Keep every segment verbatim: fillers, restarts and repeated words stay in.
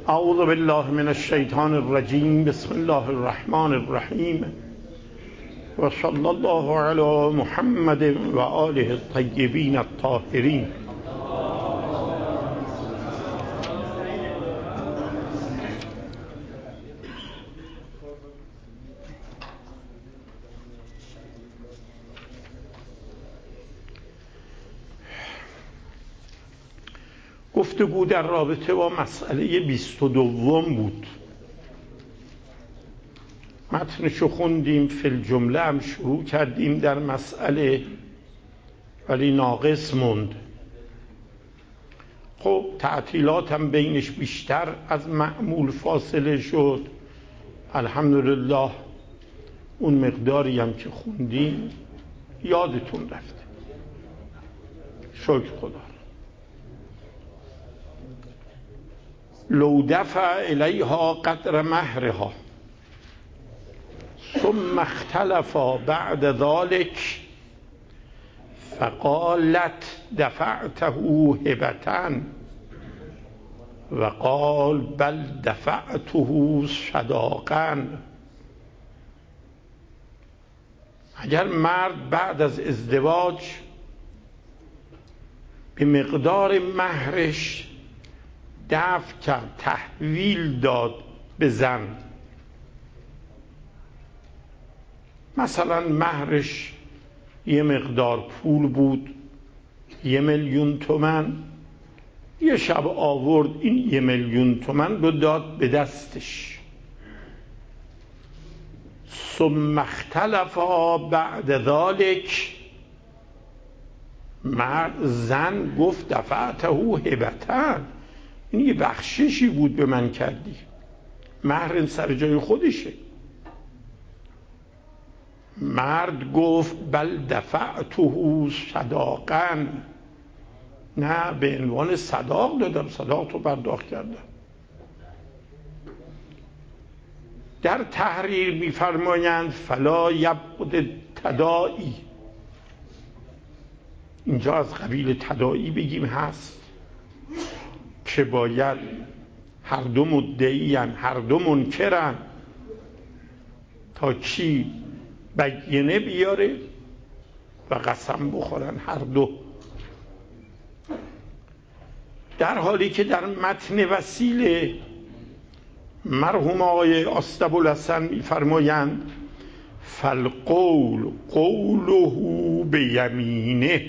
اعوذ بالله من الشیطان الرجیم. بسم الله الرحمن الرحیم و صلی الله علی محمد و آله الطیبین الطاهرین. گفتگو در رابطه با مسئله بیست و دوم بود. متنشو خوندیم، فی الجمله هم شروع کردیم در مسئله، ولی ناقص موند. خب تعطیلات هم بینش بیشتر از معمول فاصله شد. الحمدلله اون مقداری هم که خوندیم یادتون رفته، شکر خدا. لو دفع الیها قدر مهرها ثم اختلفا بعد ذلك فقالت دفعته هبة وقال بل دفعته صداقا. اگر مرد بعد از ازدواج به مقدار مهرش دفع کرد، تحویل داد به زن، مثلا مهرش یه مقدار پول بود، یه میلیون تومن، یه شب آورد این یه میلیون تومن رو داد به دستش. ثم اختلفا بعد ذلك، مرد زن گفت دفعته هبة، این یه بخششی بود به من کردی، مهر سر جای خودشه. مرد گفت بل دفعته صداقا، نه به عنوان صداق دادم، صداق تو پرداخت کردم. در تحریر میفرمایند فلا یبعد تداعی، اینجا از قبیل تداعی بگیم هست که باید هر دو مدعیان، هر دو منکرن تا چی بینه بیاره و قسم بخورن هر دو. در حالی که در متن وسیله مرحوم آقای آستبوالحسن میفرمایند فالقول قوله بیمینه،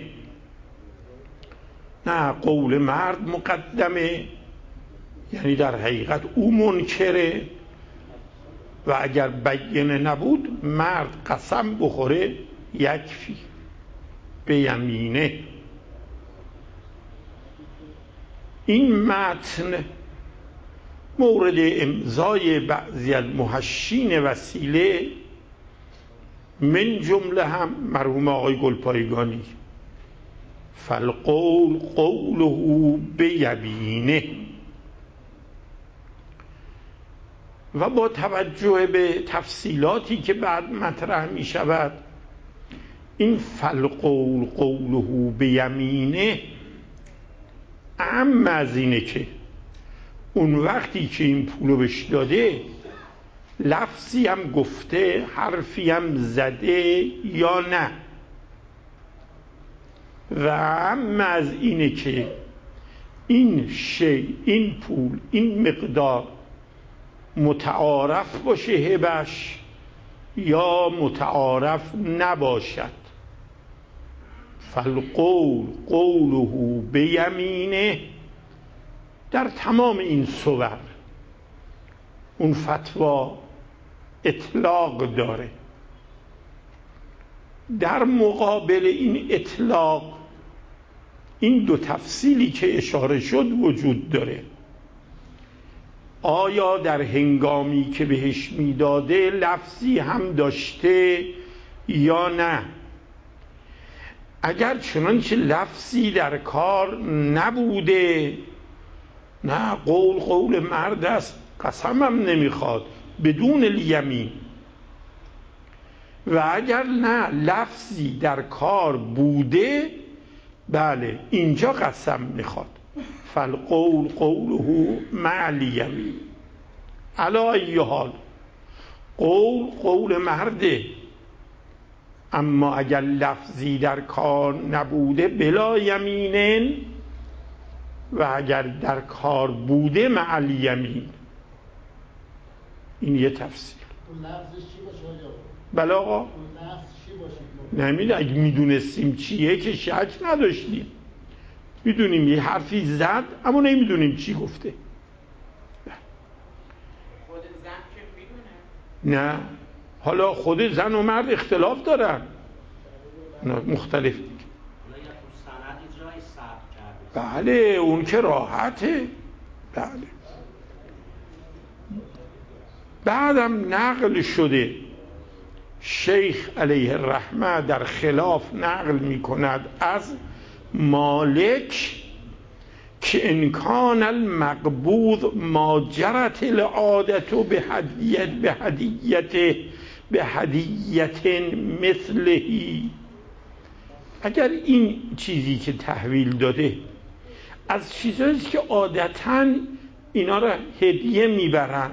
نه قول مرد مقدمه، یعنی در حقیقت او منکره و اگر بینه نبود مرد قسم بخوره یکفی به یمینه. این متن مورد امضای بعضی از محشین وسیله، من جمله هم مرحوم آقای گلپایگانی. فالقول قوله بیمینه. و با توجه به تفصیلاتی که بعد مطرح می شود، این فالقول قوله بیمینه اعم از اینه که اون وقتی که این پولو بهش داده لفظی هم گفته، حرفی هم زده یا نه. و اعم از اینه که این شی، این پول، این مقدار متعارف باشه هبش یا متعارف نباشد. فالقول قوله بیمینه در تمام این صور اون فتوا اطلاق داره. در مقابل این اطلاق این دو تفصیلی که اشاره شد وجود داره. آیا در هنگامی که بهش میداده لفظی هم داشته یا نه؟ اگر چنانچه لفظی در کار نبوده، نه قول قول مرد است، قسمم نمیخواد بدون الیمین. و اگر نه لفظی در کار بوده، بله اینجا قسم میخواد. فالقول قوله مع الیمین. علی ای حال قول قول مرده، اما اگر لفظی در کار نبوده بلا یمینن، و اگر در کار بوده مع الیمین. این یه تفسیر. بله آقا نمیده، اگه میدونستیم چیه که شک نداشتیم، میدونیم یه حرفی زد اما نمیدونیم چی گفته. خود زن که میدونه؟ نه، حالا خود زن و مرد اختلاف دارن، مختلف. بله اون که راحته. بله بعدم نقل شده شیخ علیه الرحمه در خلاف نقل می کند از مالک که انکان المقبوض ما جرت العادت به هدیت به هدیت به هدیت مثلهی. اگر این چیزی که تحویل داده از چیزایی که عادتاً اینا را هدیه میبرن،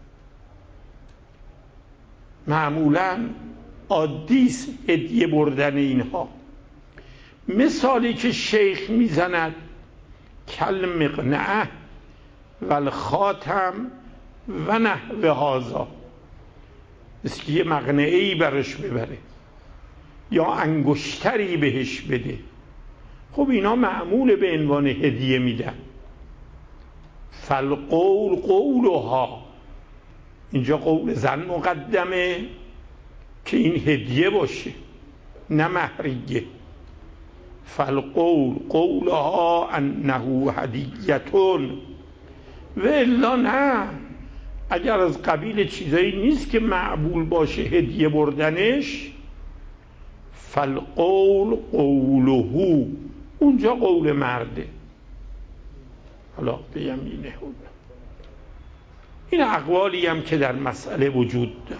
معمولاً عادیست هدیه بردن اینها، مثالی که شیخ میزند کل مقنعه و الخاتم و نحو هذا، مثل که یه مقنعه‌ای برش ببره یا انگشتری بهش بده. خب اینا معمول به عنوان هدیه میدن. فالقول قولها، اینجا قول زن مقدمه که این هدیه باشه نه مهریه. فالقول قولها انه هدیتون، و الا نه، اگر از قبیل چیزایی نیست که معقول باشه هدیه بردنش، فالقول قوله، اونجا قول مرده. حالا به یمینه. این اقوالی هم که در مسئله وجود داره.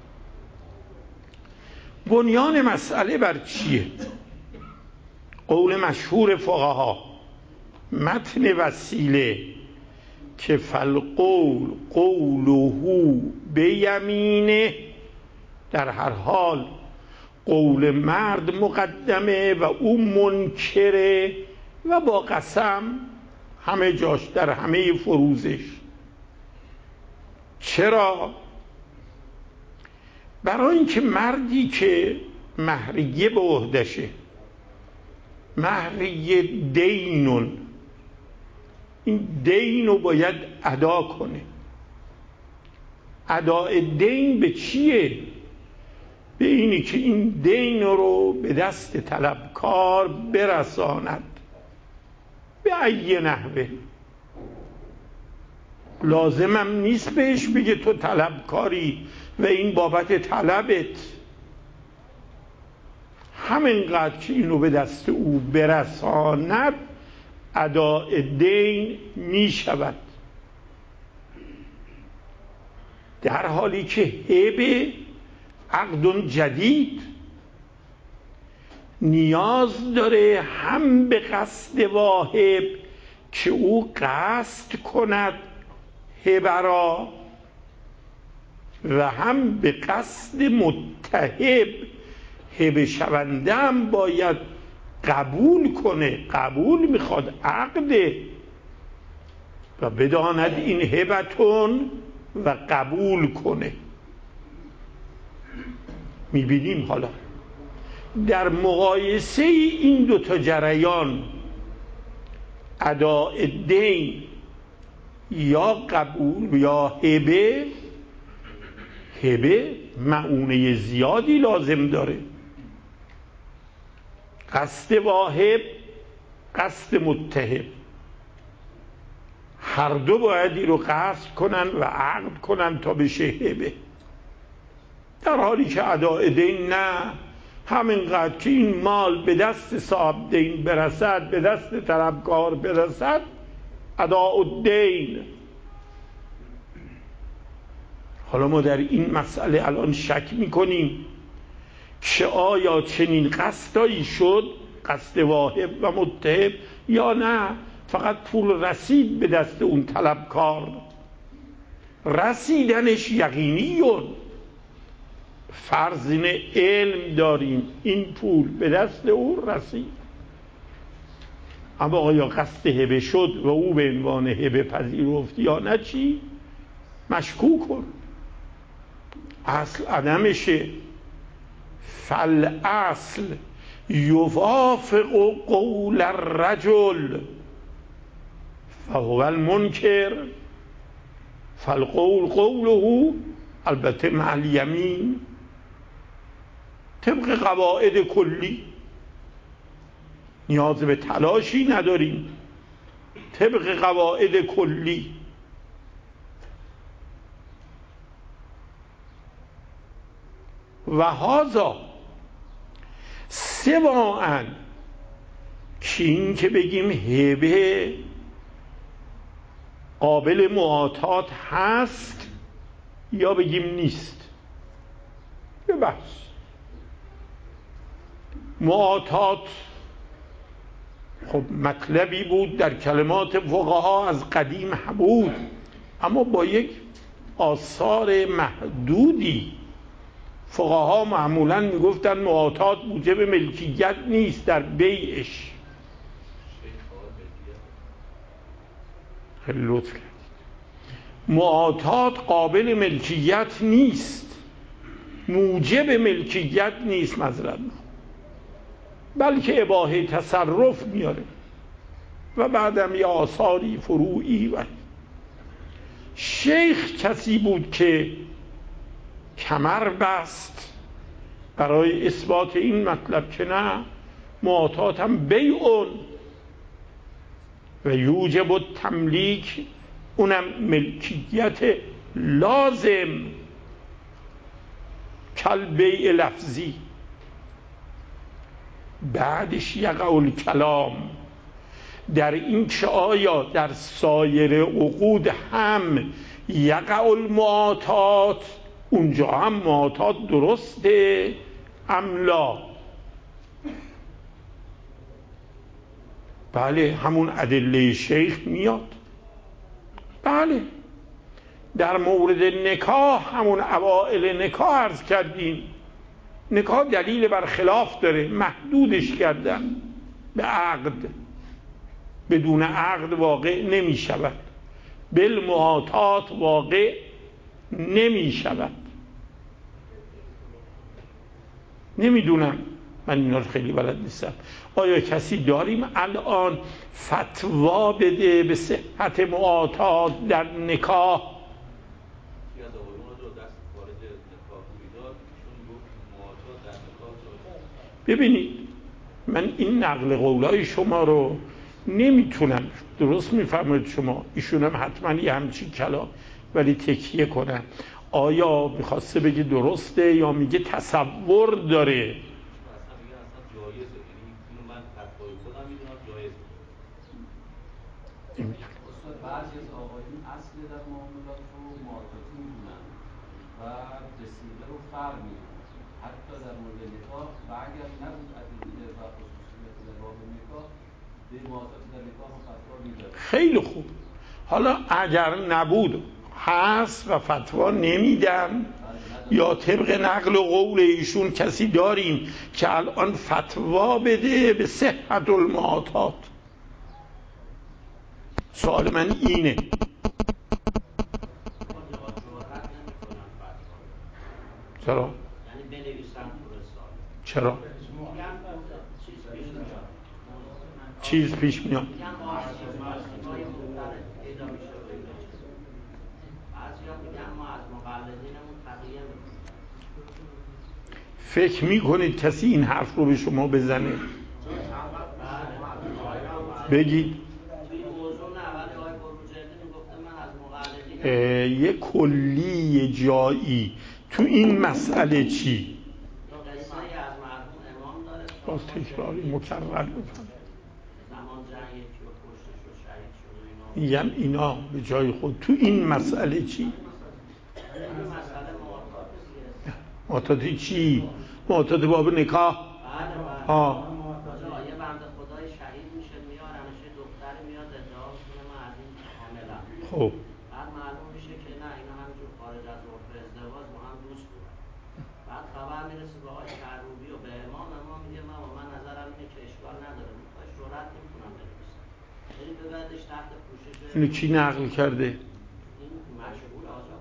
بنیان مسئله بر چیه؟ قول مشهور فقها، متن وسیله که فالقول قوله به یمینه، در هر حال قول مرد مقدمه و او منکره و با قسم همه جاش در همه فروزش. چرا؟ برای اینکه مردی که مهریه به عهدشه، مهریه دینون، این دین رو باید ادا کنه. اداء دین به چیه؟ به اینی که این دین رو به دست طلبکار برساند. به ای نحوه، لازمم نیست بهش بگه تو طلبکاری و این بابت طلبت، همینقدر که اینو به دست او برساند اداء دین می شود. در حالی که هبه عقد جدید نیاز داره هم به قصد واهب که او قصد کند هبه را، و هم به قصد متهب هبه شونده هم باید قبول کنه. قبول میخواد عقده و بداند این هبتون و قبول کنه. میبینیم حالا در مقایسه این دوتا جریان، اداء دین یا قبول یا هبه، هبه معونه زیادی لازم داره. قصد واهب، قصد متهب، هر دو باید این رو قصد کنن و عقد کنن تا بشه هبه. در حالی که اداء دین نه، همینقدر که این مال به دست صاحب دین برسد، به دست طلبکار برسد، اداء الدین. حالا ما در این مسئله الان شک میکنیم که آیا چنین قصدایی شد، قصد واهب و متهب، یا نه فقط پول رسید به دست اون طلبکار، رسیدنش یقینیون. فرض اینه علم داریم این پول به دست او رسید، اما آیا قصد هبه شد و او به عنوان هبه پذیرفت یا نه چی؟ مشکوک کن. اصل عدمشه. فالاصل یوافق قول الرجل فهو المنکر فالقول قوله، البته مع الیمین، طبق قواعد کلی. نیاز به تلاشی نداریم، طبق قواعد کلی. و هذا سواء که این که بگیم هبه قابل معاطات هست یا بگیم نیست، یه بحث. معاطات خب مطلبی بود در کلمات فقها از قدیم بود، اما با یک آثار محدودی. فقها معمولاً میگفتن معاطات موجب ملکیت نیست در بیعش. خیلی لطف کردید. معاطات قابل ملکیت نیست، موجب ملکیت نیست معذرت، بلکه اباحه تصرف میاره و بعدم یه آثاری فروعی. و شیخ کسی بود که کمر بست برای اثبات این مطلب که نه، معاطات هم بیعون و یوجب التملیک، اونم ملکیت لازم، کل بیع لفظی. بعدش یقع الکلام در این که آیا در سایر عقود هم یقع المعاطات، اونجا هم معاطات درسته ام لا؟ بله، همون ادله شیخ میاد. بله، در مورد نکاح همون اوائل نکاح عرض کردیم، نکاح دلیل بر خلاف داره، محدودش کردن به عقد، بدون عقد واقع نمی شود، بالمعاطات واقع نمی شود. نمیدونم، من اینا رو خیلی بلد نیستم. آیا کسی داریم الان فتوا بده به صحت معاطات در نکاح؟ ببینید، من این نقل قولای شما رو نمیتونم، درست میفرمایید شما، ایشون هم حتما یه همچین کلام، ولی تکیه کنم. آیا میخواسته بگه درسته یا میگه تصور داره؟ بعضی از آقایون اصل در معاملات رو معاطاتی میدونن و به صیغه رو فرق میدونن، حتی در مورد نکاح. و اگر نبود ادله و خصوصیات در باب نکاح، به معاطات در نکاح هم فتوا میداد. خیلی خوب. حالا اگر نبود هست و فتوا نمیدن، یا طبق نقل و قول ایشون کسی داریم که الان فتوا بده به صحت المعاطات؟ سوال من اینه. چرا؟ یعنی بنویسن تو رساله. چرا؟ چیز پیش میاد. چیز پیش میاد. میگن آسیب‌های مختلف پیدا میشه و اینا. بعضیا میگن ما از مقلدینمون تقیه میکنیم. فکر میکنید کسی این حرف رو به شما بزنه؟ بگید. توی موضوع نه، ولی آقای بروجردی میگفته من از مقلدینم. یه کلی جایی تو این مسئله چی؟ قصه ای از مرحوم امام داره، باز تکراری مکرر بکنم. زمان جنگ یکی و کشته شد، شهید شد و اینا. میگم اینا به جای خود تو این مسئله چی؟ این مسئله معاطات دیگه. معاطات چی؟ معاطات باب نکاح؟ بله بله. ها. یه بنده خدای شهید میشه، میارنش، دختری میاد خب بعد معلوم میشه که نه اینا همینجور خارج از عرف ازدواج با هم دوست بودن. بعد خبر میرسه به آقای کروبی و به امام، امام میگه من من نظرم اینه که اشکال نداره، من شهرت نمیتونم بنویسم، یعنی ببردش تحت پوشش. اینو کی نقل کرده؟ این مشهور آقا.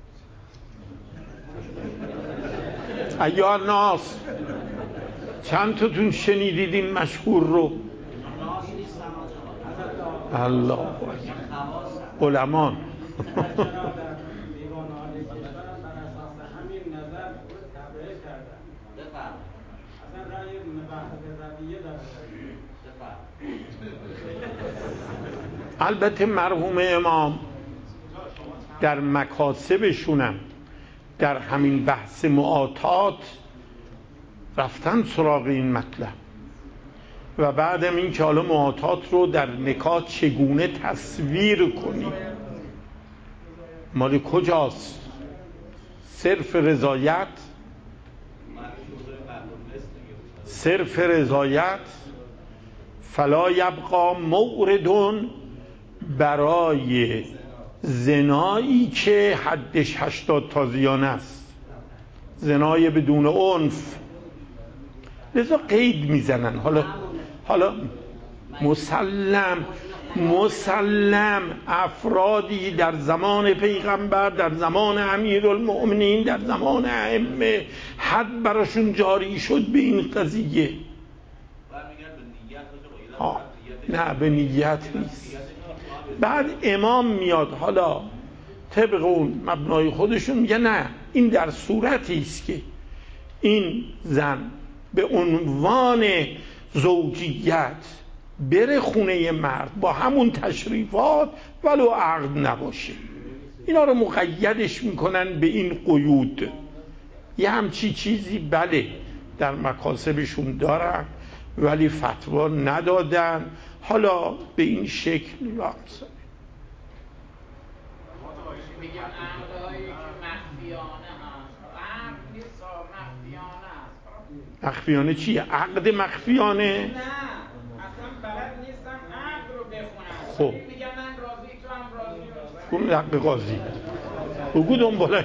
ایها الناس، چند تاتون شنیدید این مشهور رو؟ ناس نیستم آقا. الله علمان چرا در دیوان عالی کشورم بر اساس همین نظر تبعیه کردن. بفرمایید. اصلا رأی وحدت رویه داره. بفرمایید. البته مرحوم امام در مکاسبشونم در همین بحث معاطات رفتن سراغ این مطلب و بعدم این که حالا معاطات رو در نکاح چگونه تصویر کنیم، مال کجاست؟ صرف رضایت، صرف رضایت فلا یبقا موردون برای زنایی که حدش هشتاد تازیانه است، زنای بدون عنف. لذا قید میزنن. حالا حالا مسلم مسلم افرادی در زمان پیغمبر، در زمان امیرالمؤمنین، در زمان ائمه حد براشون جاری شد به این قضیه. ها نه به نیت نیست. بعد امام میاد حالا طبق اون مبنای خودشون میگه نه، این در صورتی است که این زن به عنوان زوجیت بره خونه مرد با همون تشریفات ولو عقد نباشه. اینا رو مقیدش میکنن به این قیود. یه همچی چیزی بله در مکاسبشون دارن ولی فتوا ندادن. حالا به این شکل لامسه میگن عقدهایی که مخفیانه هست، عقد نیست مخفیانه هست. مخفیانه چیه؟ عقد مخفیانه؟ نه اصلا بلد نیستم عقد رو بخونم. خب میگن من راضی، تو هم راضی. اون حق قاضی بگو دنبالش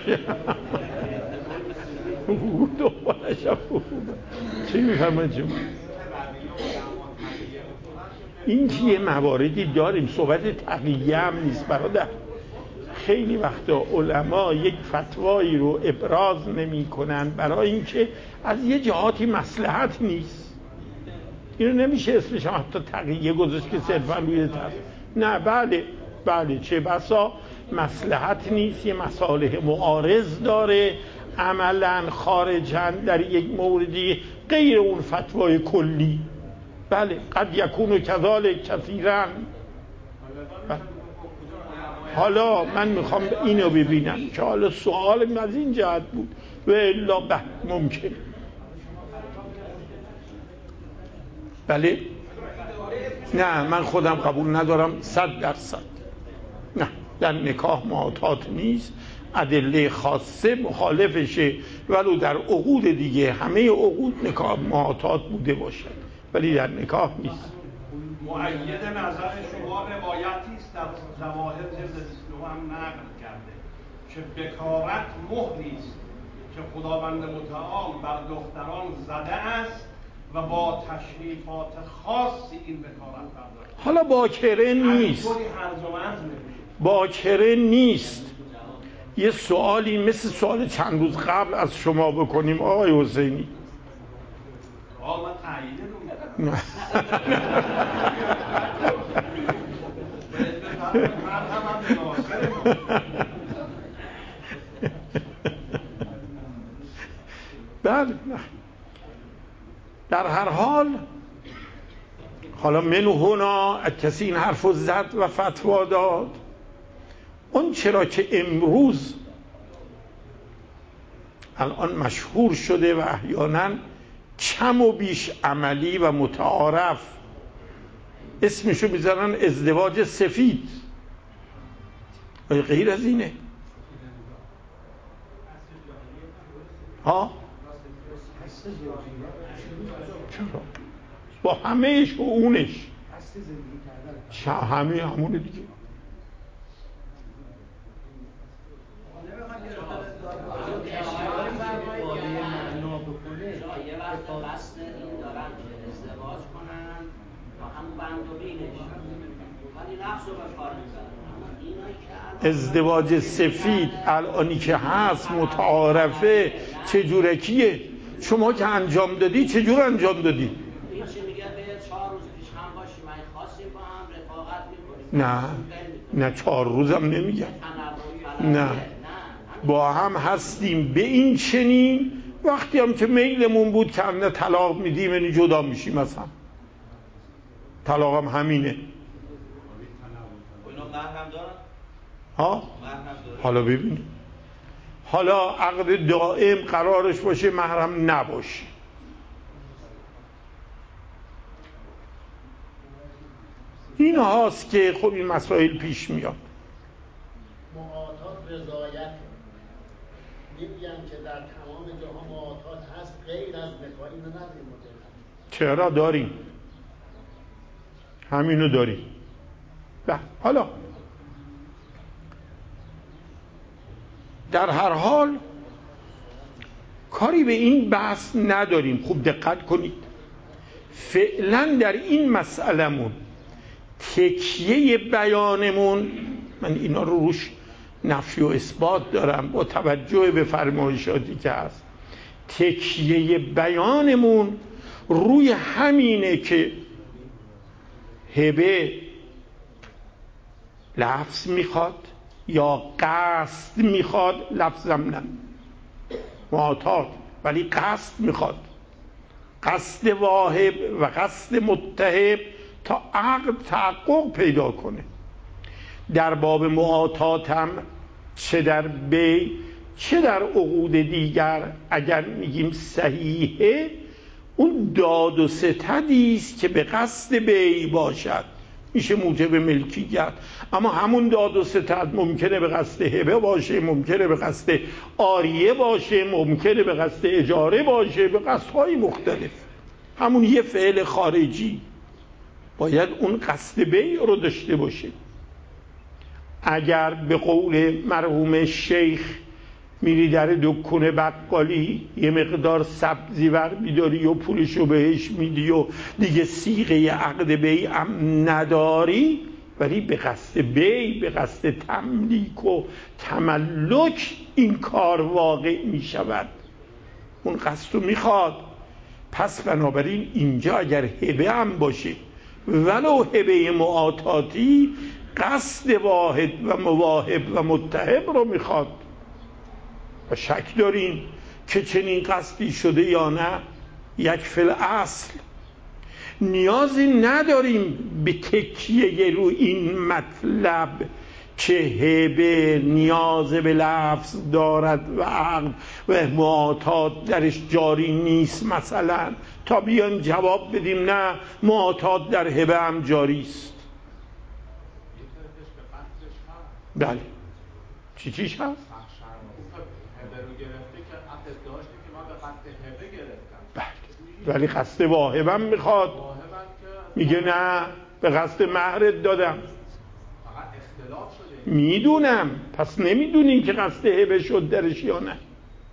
بگو دنبالش چی میفرماید شما؟ این که یه مواردی داریم، صحبت تقیه هم نیست برادر. خیلی وقتا علما یک فتوایی رو ابراز نمی کنن برای اینکه از یه جهاتی مصلحت نیست. اینو نمیشه اسمش هم حتی تقیه گذاشت که صرفا روی تست. نه بله بله چه بسا مصلحت نیست، یه مصالح معارض داره عملا خارجاً در یک موردی غیر اون فتوای کلی. بله قد یکون کذالک کثیرا. حالا من میخوام اینو ببینم که حالا سوال از این جهت بود و الا به ممکن. بله نه من خودم قبول ندارم صد درصد. نه در نکاح معاطات نیست، ادله خاصه مخالفشه، ولو در عقود دیگه همه عقود نکاح معاطات بوده باشه ولی در نکاح نیست. مؤید نظر شما روایتی است در ظواهر جلد بیست و نه هم نقل کرده که بکارت مهری است که خداوند متعال بر دختران زده است و با تشریفات خاصی این بکارت برداشت. حالا باکره نیست، باکره نیست. یه سوالی مثل سوال چند روز قبل از شما بکنیم آقای حسینی. آقا من تاییده رو میدم. بله در هر حال حالا من هنا کسی این حرف رو زد و فتوا داد. اون چرا که امروز الان مشهور شده و احیانا کم و بیش عملی و متعارف اسمشو میذارن ازدواج سفید. غیر از اینه ها؟ چرا؟ با همهش و اونش همه همونه دیگه. لفظ رو به کار میبرن. اما اینایی که ازدواج سفید الانی که هست متعارفه چجورکیه؟ شما که انجام دادی چجور انجام دادی؟ این چی میگه به چهار روز پیش هم باشیم این خواستیم با هم رفاقت میکنیم. نه نه چهار روزم نمیگم، نه با هم هستیم به این چنین وقتی هم که میلمون بود که هم طلاق میدیم یعنی جدا میشیم مثلا طلاق هم همینه. اینا محرم دارن؟ ها؟ محرم دارن؟ حالا ببینیم، حالا عقد دائم قرارش باشه محرم نباشه. این هاست که خب این مسائل پیش میاد. معاطات رضایت میگن که در تمام جاها معاطات هست غیر از نکاح. اینو نداریم متأسفانه. چرا داریم؟ همینو داریم. بله حالا در هر حال کاری به این بحث نداریم. خوب دقت کنید، فعلا در این مسئلمون تکیه بیانمون، من اینا رو روش نفی و اثبات دارم با توجه به فرمایشاتی که هست، تکیه بیانمون روی همینه که هبه لفظ میخواد یا قصد میخواد. لفظم نه معاطات، ولی قصد میخواد، قصد واهب و قصد متهب تا عقد تحقق پیدا کنه. در باب معاطات هم چه در بی چه در عقود دیگر اگر میگیم صحیحه، اون داد و ستدی است که به قصد بی باشد میشه موجب ملکیت. اما همون داد و ستد ممکنه به قصد هبه باشه، ممکنه به قصد عاریه باشه، ممکنه به قصد اجاره باشه، به قصدهای مختلف. همون یه فعل خارجی باید اون قصد بی رو داشته باشه. اگر به قول مرحوم شیخ میری در دکون بقالی یه مقدار سبزی ور میداری و پولشو بهش میدی و دیگه صیغه عقد بی هم نداری، ولی به قصد بی، به قصد تملیک و تملک این کار واقع میشود، اون قصد رو میخواد. پس بنابراین اینجا اگر هبه هم باشه ولو هبه معاطاتی، قصد واحد و مواهب و متهب رو میخواد. و شک داریم که چنین قصدی شده یا نه. یک فل اصل نیازی نداریم به تکیه رو این مطلب که هبه نیاز به لفظ دارد و عقد و معاطات درش جاری نیست مثلا، تا بیایم جواب بدیم نه معاطات در هبه هم جاری است. بله چی چیش هست؟ بله ولی قصد واهبم میخواد، میگه نه به قصد مهرت دادم. میدونم، پس نمیدونین که قصد هبه شد درش یا نه.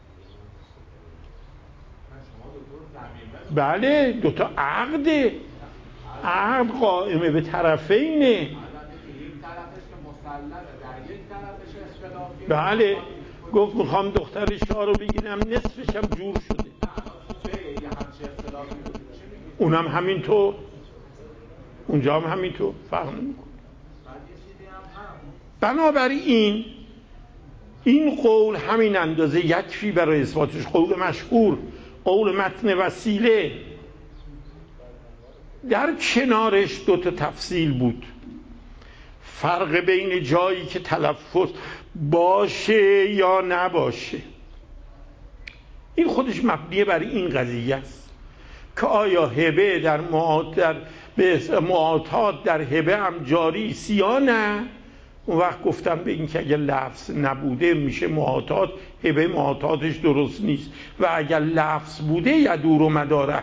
بله دوتا عقده، عقد قائمه به طرفینه. بله گفت میخوام دختر شاه رو بگیرم نصفش هم جور شده، اونم همینطور، اونجا هم همینطور، فرق نمیکنه. بنابراین این قول همین اندازه یکفی برای اثباتش. قول مشهور، قول متن وسیله، در کنارش دو تا تفصیل بود. فرق بین جایی که تلفظ باشه یا نباشه، این خودش مبنی بر این قضیه است که آیا هبه در معاطات به معاطات در هبه هم جاری است یا نه. اون وقت گفتم به این که اگر لفظ نبوده میشه معاطات، هبه معاطاتش درست نیست، و اگر لفظ بوده یدور و مداره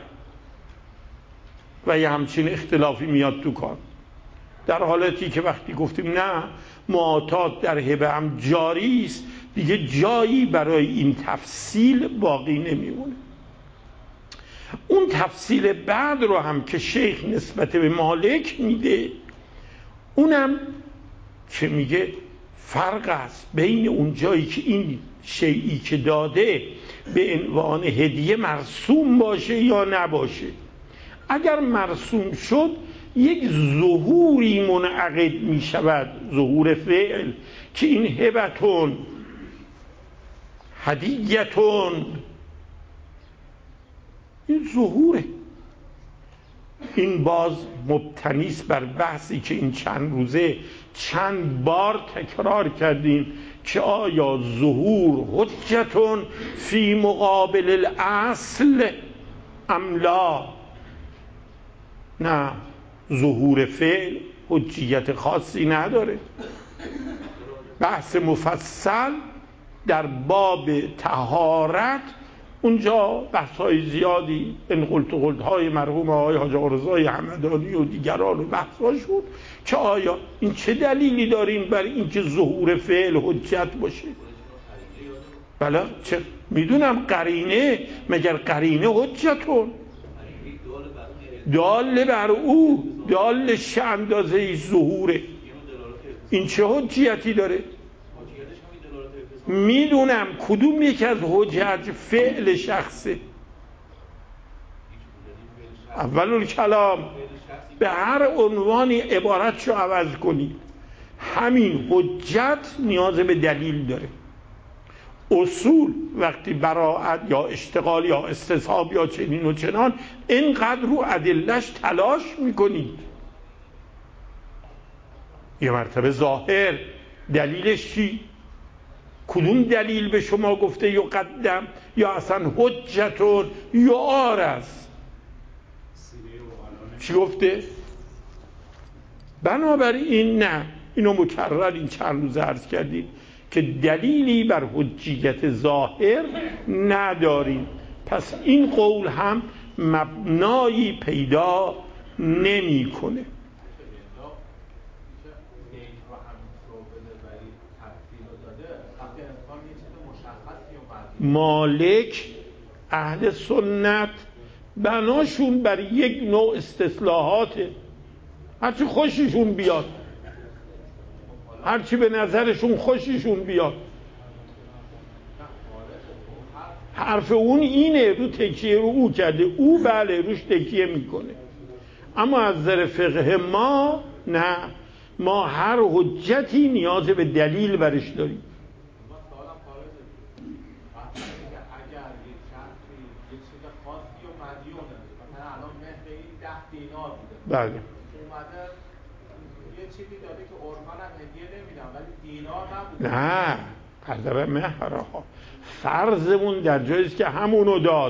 و یه همچین اختلافی میاد تو کار. در حالتی که وقتی گفتیم نه معاطات در هبه هم جاری است، دیگه جایی برای این تفصیل باقی نمیمونه. اون تفصیل بعد رو هم که شیخ نسبت به مالک میده، اونم که میگه فرق است بین اون جایی که این شیئی که داده به عنوان هدیه مرسوم باشه یا نباشه. اگر مرسوم شد یک ظهوری منعقد می شود، ظهور فعل، که این هبتون هدیتون، این ظهوره. این باز مبتنیست بر بحثی که این چند روزه چند بار تکرار کردیم که آیا ظهور حجتون فی مقابل الاصل ام لا؟ نه، ظهور فعل حجیت خاصی نداره. بحث مفصل در باب طهارت اونجا بحث‌های زیادی ان قلت قلت های مرحوم آقای حاج آقارضای همدانی و دیگران و بحث‌هاشون که آیا این چه دلیلی داریم بر اینکه ظهور فعل حجت باشه؟ بله چه میدونم قرینه، مگر قرینه حجتون دال بر او، دالش اندازه ظهوره، این چه حجیتی داره؟ میدونم کدوم یکی از حجج فعل شخصه. اول کلام به هر عنوانی عبارتشو عوض کنید، همین حجت نیاز به دلیل داره. اصول وقتی براعت یا اشتغال یا استصحاب یا چنین و چنان اینقدر رو ادلش تلاش میکنید. یه مرتبه ظاهر دلیلش چی؟ کدوم دلیل به شما گفته یقدم یا اصلا حجتون یا آرز؟ چی گفته؟ بنابراین نه، اینو مکرر این چند روز عرض کردیم که دلیلی بر حجیت ظاهر نداریم. پس این قول هم مبنایی پیدا نمی کنه. مالک اهل سنت بناشون بر یک نوع استصلاحاته، هرچی خوششون بیاد، هرچی به نظرشون خوششون بیاد. حرف اون اینه، رو تکیه رو او کرده، او بله روش تکیه میکنه. اما از نظر فقه ما نه، ما هر حجتی نیاز به دلیل برش داریم. بله اومده یه چیزی داده که عرفاً هم هدیه نمیدن ولی دینار نبوده. نه قدر مهرها فرضمون در جاییست که همونو داد،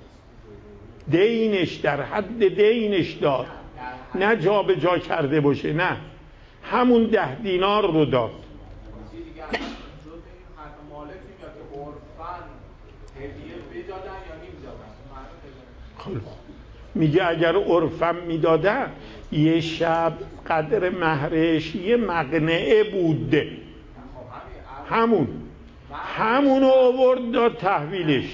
دینش در حد دینش داد، نه جا به جا کرده باشه، نه همون ده دینار رو داد. چیزی دیگه جز این حرف مالک میگه که عرفاً هدیه بدادن یا نمیدادن. خب میگه اگر عرفم میدادن یه شب قدر مهرش یه مقنعه بود، همون همونو آورد داد تحویلش.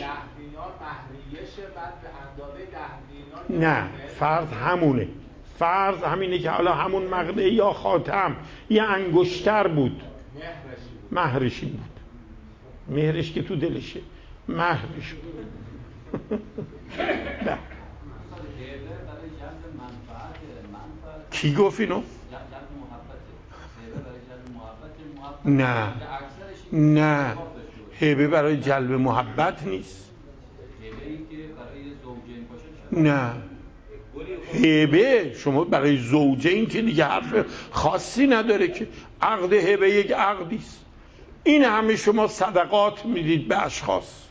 نه فرض همونه، فرض همینه که حالا همون مقنعه یا خاتم یه انگشتر بود، مهرشی بود، مهرش که تو دلشه، مهرش بود. کی گفت اینو؟ نه نه، هبه برای جلب محبت نیست. نه هبه شما برای زوجین که دیگه حرف خاصی نداره که، عقد هبه یک عقدیست. این همه شما صدقات میدید به اشخاص،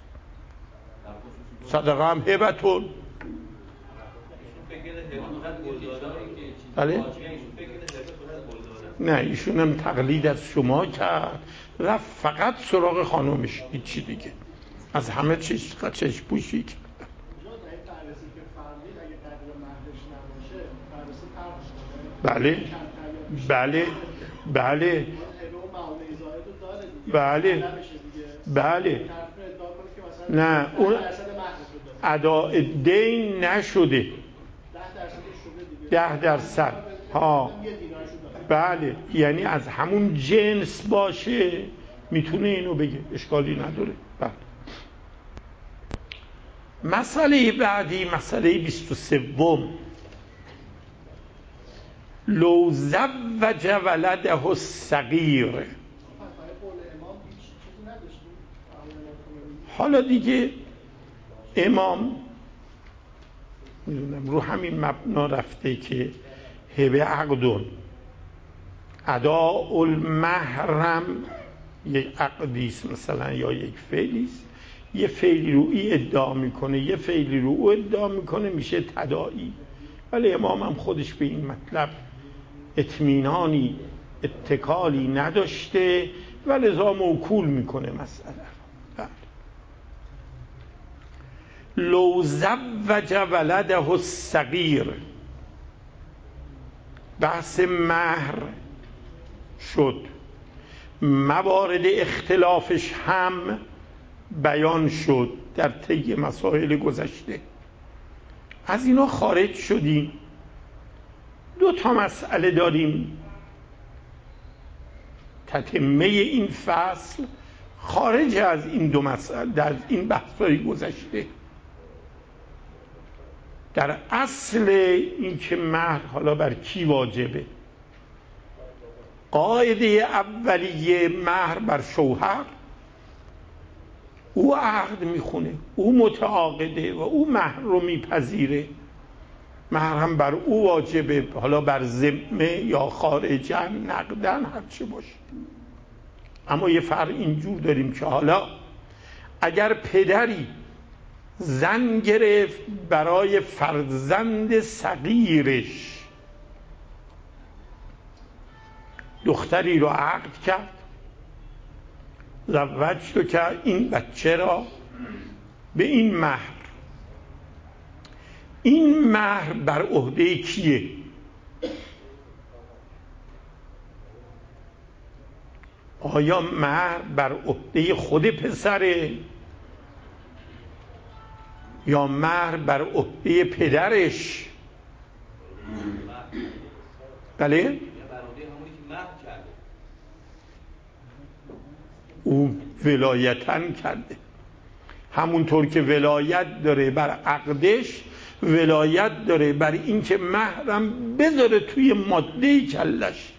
صدقه هم هبتون. بله؟ نه ایشون هم تقلید از شما کرد، رفت فقط سراغ خانومش، هیچی دیگه، از همه چیز چشم پوشی کرد. بله بله بله بله بله نه اون اداء دین نشده، ده درصد ها بله، یعنی از همون جنس باشه میتونه اینو بگه، اشکالی نداره. بله. مسئله بعدی، مسئله بیست و سوم، لو زوج ولده الصغیر. حالا دیگه امام میدونم رو همین مبنا رفته که هبه عقدون، اداء المحرم یک عقدیست مثلا یا یک فعلیست، یه فعلی رو ای ادعا میکنه یه فعلی رو او ادعا میکنه، میشه تداعی. ولی امام هم خودش به این مطلب اطمینانی اتکالی نداشته و لذا موکول میکنه مسئله رو. لو زوج ولده الصغیر، بحث مهر شد، موارد اختلافش هم بیان شد در طی مسائل گذشته. از اینا خارج شدیم، دو تا مسئله داریم تتمه این فصل خارج از این دو مسئله در این بحث‌های گذشته. در اصل این که مهر حالا بر کی واجبه، قاعده اولیه مهر بر شوهر، او عقد میخونه، او متعاقده و او مهر رو میپذیره، مهر هم بر او واجبه، حالا بر ذمه یا خارجاً نقداً هر چه باشه. اما یه فرق اینجور داریم که حالا اگر پدری زن گرفت برای فرزند صغیرش، دختری رو عقد کرد، زوج تو که این بچه را به این مهر، این مهر بر عهده کیه؟ آیا مهر بر عهده خود پسره یا مهر بر عهده پدرش؟ بله؟ او ولایتن کرده، همونطور که ولایت داره بر عقدش، ولایت داره بر این که مهرم بذاره توی ماده کلش.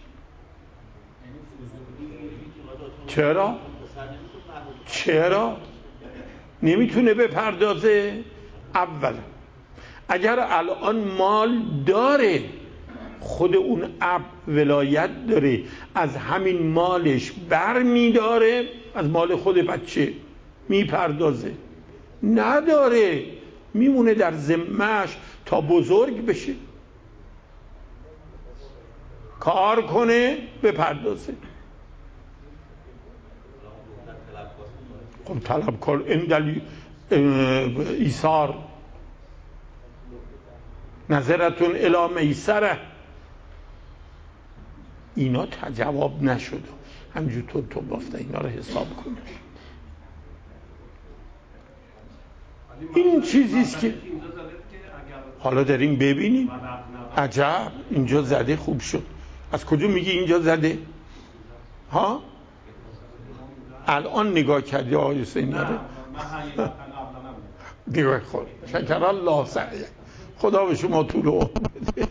چرا؟ چرا؟ نمیتونه بپردازه؟ اول اگر الان مال داره، خود اون اب ولایت داره، از همین مالش بر میداره، از مال خود بچه میپردازه. نداره، میمونه در ذمه‌اش تا بزرگ بشه، کار کنه بپردازه. خب طلبکار اندل ایثار نظرتون الی میسره، اینا جواب نشد، همجور تو تو بافته اینا رو حساب کن. این چیزیست که حالا داریم ببینیم. عجب، اینجا زده، خوب شد. از کجا میگی اینجا زده؟ ها؟ الان نگاه کردی آقای حسینی؟ نگاه خود شکر الله سعیه، خدا به شما طول عمر بده.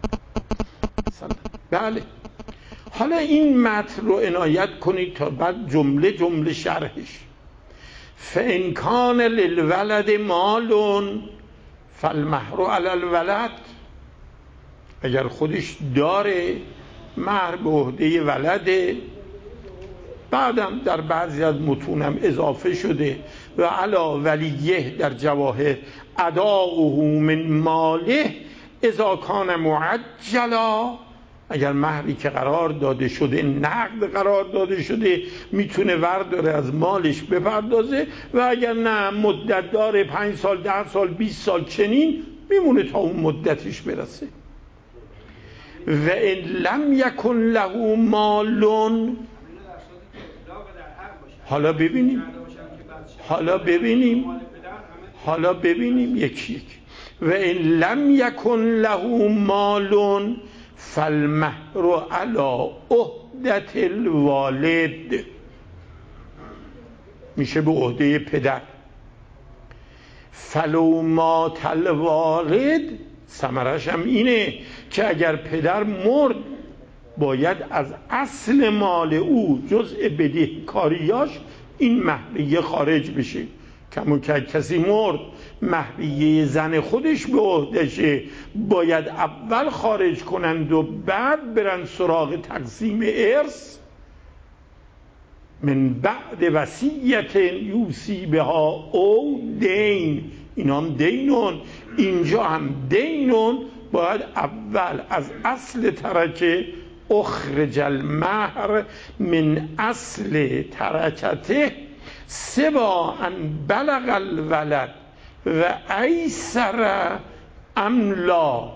بله، حالا این متن رو عنایت کنید تا بعد جمله جمله شرحش. فإن کان للولد مال فالمهر علی الولد، اگر خودش داره مهر به عهده ولده. بعدم در بعضی از متونم اضافه شده و علی ولیه در جواهر اداؤه من ماله اذا کان معجلا، اگر مهری که قرار داده شده نقد قرار داده شده میتونه ورداره از مالش بپردازه، و اگر نه مدت داره پنج سال ده سال بیست سال چنین میمونه تا اون مدتش برسه. و ان لم یکن له مالون، حالا ببینیم حالا ببینیم حالا ببینیم یکی یک. و ان لم یکن له مالون فالمهر علی عهدة الوالد، میشه به عهده پدر. فلو مات الوالد، ثمرش هم اینه که اگر پدر مرد باید از اصل مال او جزء بدهکاریاش این مهریه خارج بشه. کمون که کسی مرد مهریه زن خودش به عهدشه، باید اول خارج کنند و بعد برن سراغ تقسیم ارث. من بعد وصیت یوصی بها او دین، اینا هم دینون، اینجا هم دینون. باید اول از اصل ترکه اخرج المهر من اصل ترکته سوا ان بلغ الولد و ایسر ام لا.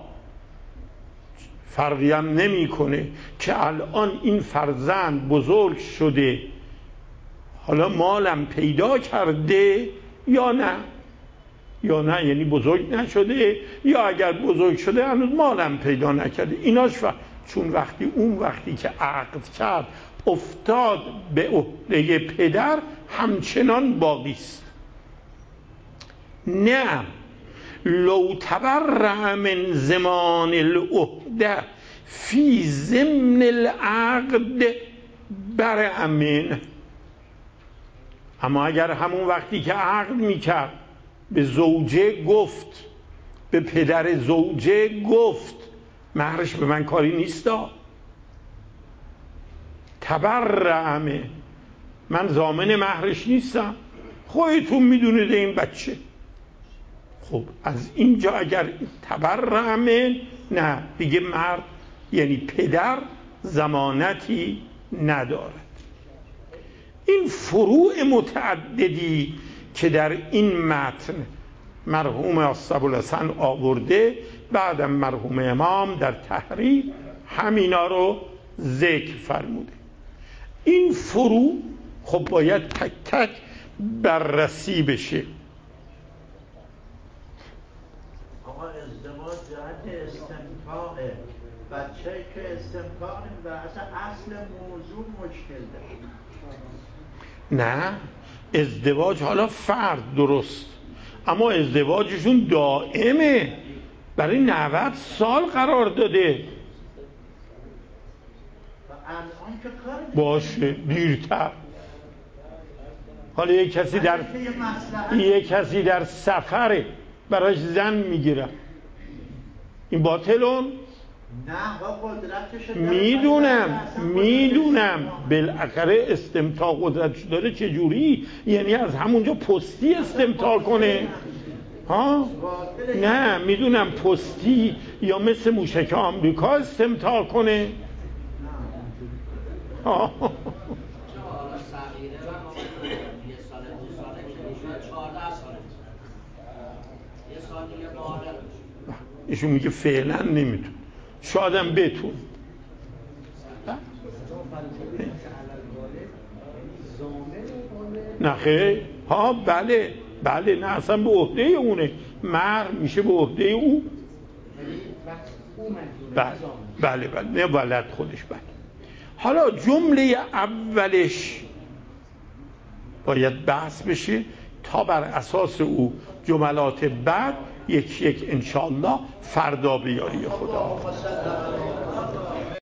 فرقی هم نمی کنه که الان این فرزند بزرگ شده، حالا مالم پیدا کرده یا نه، یا نه یعنی بزرگ نشده، یا اگر بزرگ شده هنوز مالم پیدا نکرده. ایناش فرق. چون وقتی اون وقتی که عقد کرد افتاد به عهده پدر همچنان باقی است. نه لو تبرع من زمان العهده فی ضمن العقد برع منه. اما اگر همون وقتی که عقد میکرد به زوجه گفت، به پدر زوجه گفت مهرش به من کاری نیستا، تبرعمه، من ضامن مهرش نیستم، خودتون میدونید این بچه. خب از اینجا اگر تبرعمه، نه دیگه مرد یعنی پدر ضمانتی ندارد. این فروع متعددی که در این متن مرحوم اسدالحسن آورده، بعدم مرحوم امام در تحریر همینا رو ذکر فرموده. این فروع خب باید تک تک بررسی بشه. آقا ازدواج جهت استمتاعه، بچه که استمتاع نمیده، اصلا اصل موضوع مشکل داره. نه ازدواج حالا فرد درست، اما ازدواجشون دائمه، برای نود سال قرار داده. باشه دیرتر. حالا یک کسی در یک کسی در سفره براش زن میگیره، این باطلون؟ میدونم میدونم بالاخره استمتاع قدرتش داره. چجوری؟ یعنی از همونجا پستی استمتاع کنه؟ ها؟ نه میدونم پستی یا مثل موشک آمریکا استمتاع کنه. ها ایشون میگه فعلا نمیتون، شادم بتون. نه خیلی ها بله بله نه اصلا به عهده اونه، مهر میشه به عهده او. بله بله بله نه ولد خودش. بله حالا جمله اولش باید بحث بشه تا بر اساس او جملات بعد یک یک انشاءالله فردا به یاری خدا.